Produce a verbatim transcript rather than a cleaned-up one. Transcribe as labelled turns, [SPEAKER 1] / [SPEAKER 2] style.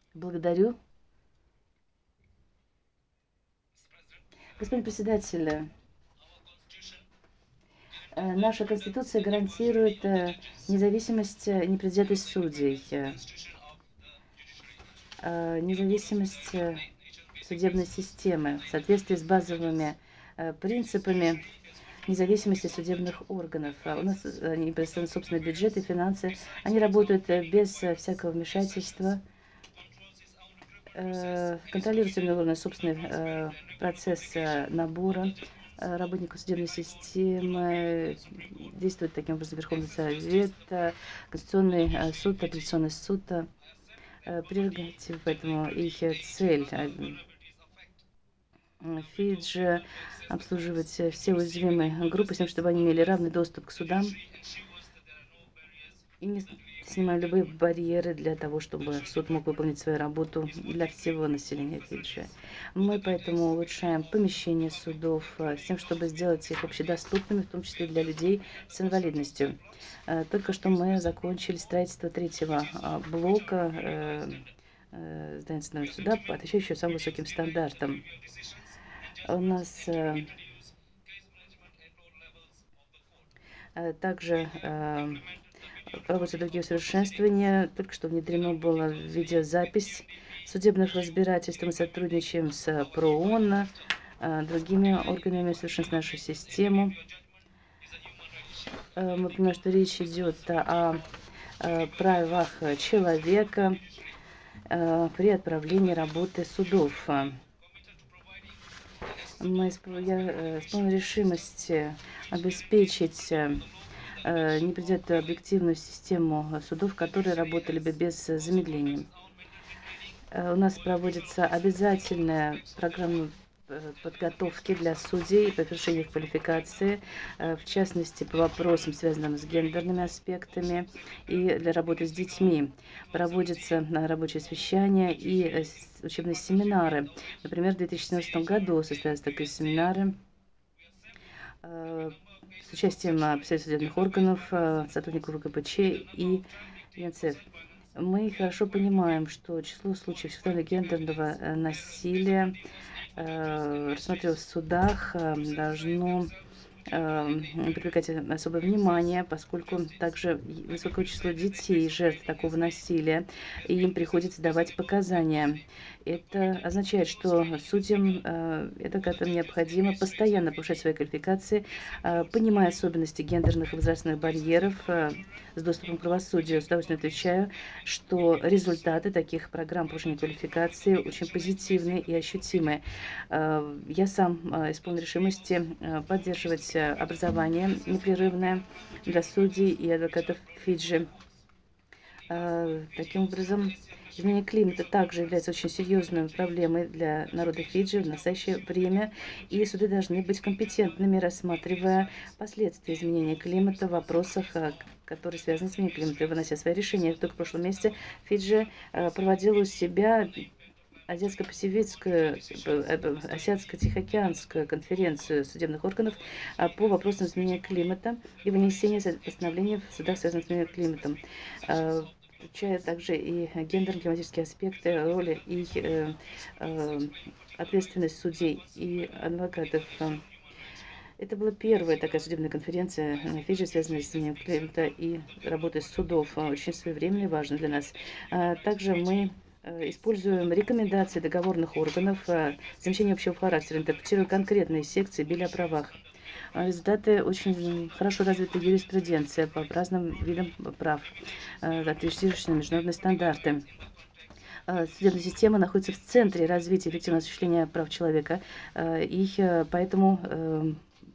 [SPEAKER 1] Благодарю. Господин председатель, э, наша Конституция гарантирует э, независимость и непредвзятость судей, э, э, независимость э, судебной системы в соответствии с базовыми э, принципами независимости судебных органов. А у нас э, они представляют собственный бюджет и финансы. Они работают э, без э, всякого вмешательства, э, контролируют судебные органы собственный э, процесс э, набора э, работников судебной системы. Действует таким образом Верховный Совет, э, Конституционный э, суд, апелляционный суд, э, прерогатив, поэтому их э, цель э, Фиджи обслуживать э, все уязвимые группы, с тем, чтобы они имели равный доступ к судам и не снимаем любые барьеры для того, чтобы суд мог выполнить свою работу для всего населения Фиджи. Мы поэтому улучшаем помещение судов э, с тем, чтобы сделать их общедоступными, в том числе для людей с инвалидностью. Э, Только что мы закончили строительство третьего э, блока э, э, здания Национального суда, отвечающего самым высоким стандартам. У нас э, э, также э, проводятся другие усовершенствования. Только что внедрено было видеозапись судебных разбирательств. Мы сотрудничаем с ПРООН, э, другими органами, совершенствуем нашу систему. Э, Мы понимаем, что речь идет о э, правах человека э, при отправлении работы судов. Мы с я, э, с полной решимости обеспечить э, непредвзятую объективную систему судов, которые работали бы без замедления. Э, У нас проводится обязательная программа э, подготовки для судей по повышению их квалификации, э, в частности, по вопросам, связанным с гендерными аспектами и для работы с детьми. Проводятся э, рабочие совещания и э, с- учебные семинары. Например, в две тысячи семнадцатом году состоялись такие семинары э, с участием э, представителей судебных органов, э, сотрудников ВКПЧ и ЮНИЦЕФ. Мы хорошо понимаем, что число случаев сексуального гендерного э, насилия, э, рассматриваясь в судах, э, должно э, привлекать особое внимание, поскольку также и высокое число детей, жертв такого насилия, и им приходится давать показания. Это означает, что судьям э, это как-то необходимо постоянно повышать свои квалификации, э, понимая особенности гендерных и возрастных барьеров э, с доступом к правосудию. С удовольствием отвечаю, что результаты таких программ повышения квалификации очень позитивные и ощутимые. Э, Я сам э, исполнен решимости э, поддерживать э, образование непрерывное для судей и адвокатов Фиджи. Э, Таким образом, изменение климата также является очень серьезной проблемой для народа Фиджи в настоящее время, и суды должны быть компетентными, рассматривая последствия изменения климата в вопросах, э, которые связаны с изменением климата, и вынося свои решения. Только в прошлом месяце Фиджи э, проводила у себя Азиатско-Пасифическую, Азиатско-Тихоокеанскую конференцию судебных органов а, по вопросам изменения климата и вынесения постановлений в судах, связанных с изменением климата, а, включая также и гендерно-климатические аспекты, роли и э, э, ответственность судей и адвокатов. Это была первая такая судебная конференция на Фиджи, связанная с изменением климата и работой судов, а, очень своевременная и важная для нас. А, Также мы э, используем рекомендации договорных органов, а, замечания общего характера, интерпретируя конкретные секции Билли о правах. А, Результаты очень хорошо развитой юриспруденция по разным видам прав, а, ориентирующихся на международные стандарты. А, Судебная система находится в центре развития эффективного осуществления прав человека, а, и э, поэтому э,